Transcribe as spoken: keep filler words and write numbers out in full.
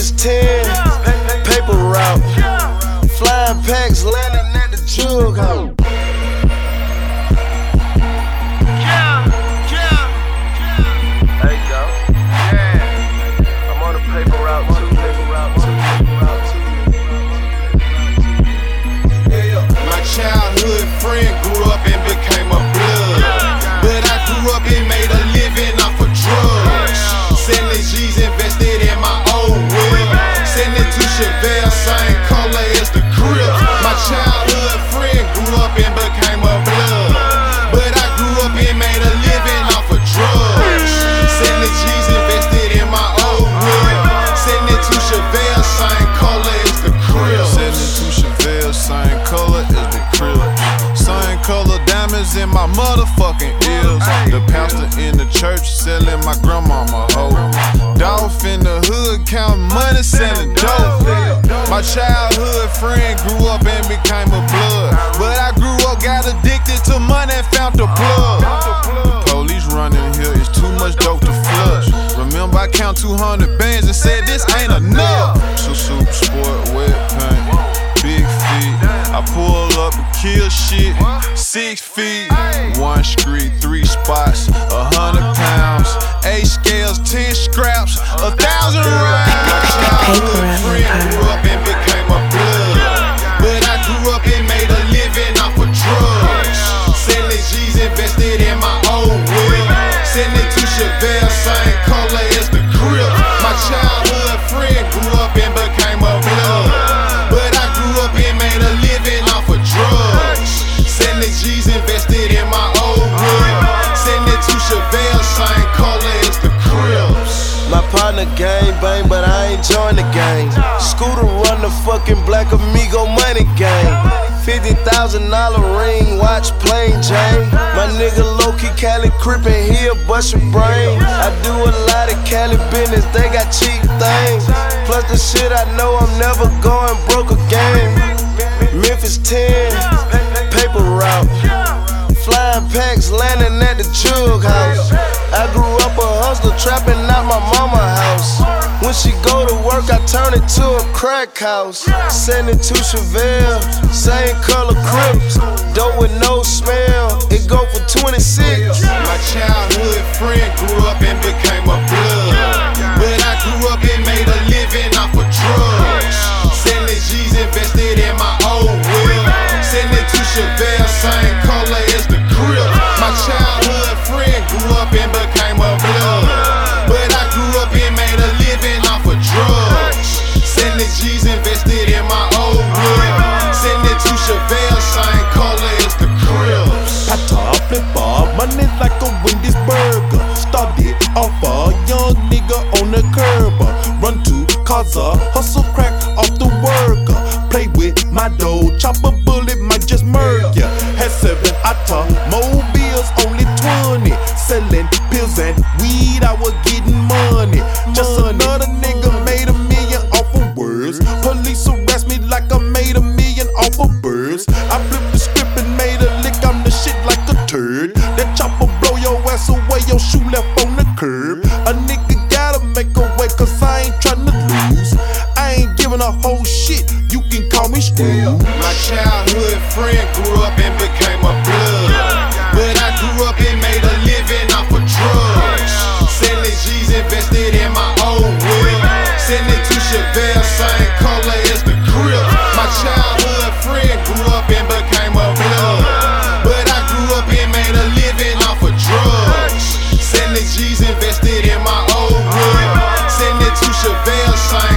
Memphis ten, paper route. Flying packs landing at the jug house. Childhood friend grew up and became a blood, but I grew up and made a living off of drugs. Selling G's, invested in my old whip. Sending to Chevelle, same color as the crib. My childhood friend grew up and became a blood, but I grew up and made a living off of drugs. Selling G's, invested in my old whip. Sending to Chevelle, same color as the crib. Sending to Chevelle, same color as the same color diamonds in my motherfucking ears. The pastor in the church selling my grandmama hoe. Dolph in the hood counting money, selling dope. My childhood friend grew up and became a blood, but I grew up, got addicted to money and found the plug. The police running here, it's too much dope to flush. Remember I count two hundred bands and said this ain't enough. So super sport, wet paint, big feet. I pull up and kill shit, six feet, one street, three spots, a hundred pounds, eight scales, ten scraps, a thousand rounds. My childhood friend grew up and became a blood, but I grew up and made a living off of drugs. Selling G's, invested in my old whip. Sending to Chevelle, same color as the crib. My childhood friend grew up and became a blood, but I grew up and made a living off of drugs. Selling G's, invested in my old whip. Sending to Chevelle, same color as the cribs. My partner gang bang, but I ain't join the gang. Scooter run the fucking Black Amigo money gang. Fifty thousand dollar ring, watch plain Jane. My nigga low-key Cali crippin', he a bust your brain. I do a lot of Cali business, they got cheap things. Plus the shit I know, I'm never going broke again. Memphis ten, paper route. Flying packs landing at the jug house. I grew up a hustler, trapping out my mama house. When she go to work, I turn it to a crack house. Send it to Chevelle, same color Crips. Dope with no smell, it go for twenty-six. My childhood friend grew up and became a blood, but I grew up and made a living off of drugs. Selling G's, invested in my old whip. Sending to Chevelle, same color as the crib. My childhood friend grew up and became a blood, but I grew up and made a living off of drugs. Sending G's, invested in my old whip. Sending to Chevelle, same color as the cribs. Pata flipper, money like a Wendy's burger. Started off a young nigga on the curb. Run to Kaza, hustle crack off the worker. Play with my dough, chop a bullet, might just murder ya. Had seven automobiles, only twenty. Selling pills and weed, I was getting money. Just another nigga made a million off of words. Police arrest me like I made a million off of birds. I flipped the script and made a lick, I'm the shit like a turd. That chopper blow your ass away, your shoe left on the curb. A nigga gotta make a way, cause I ain't tryna lose. I ain't giving a whole shit, you can call me Screw. My childhood friend grew up and became a blood, but I grew up and made a living off of drugs. Selling G's, invested in my old whip. Sending to Chevelle, same color as the crib. My childhood friend grew up and became a blood, but I grew up and made a living off of drugs. Selling G's, invested in my old whip. Sending to Chevelle, same